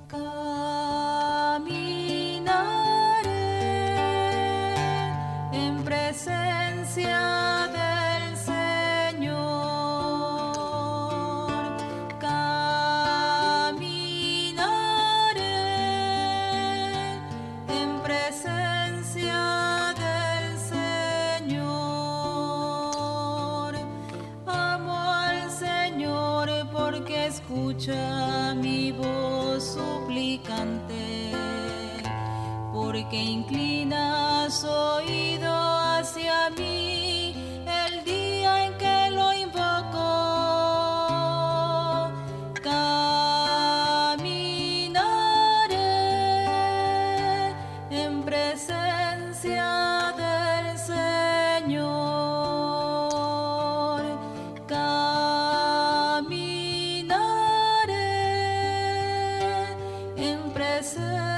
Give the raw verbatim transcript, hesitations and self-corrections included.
Escucha mi voz suplicante, porque inclinas oído hacia mí el día en que lo invoco. Caminaré en presencia del Señor. Caminaré en presencia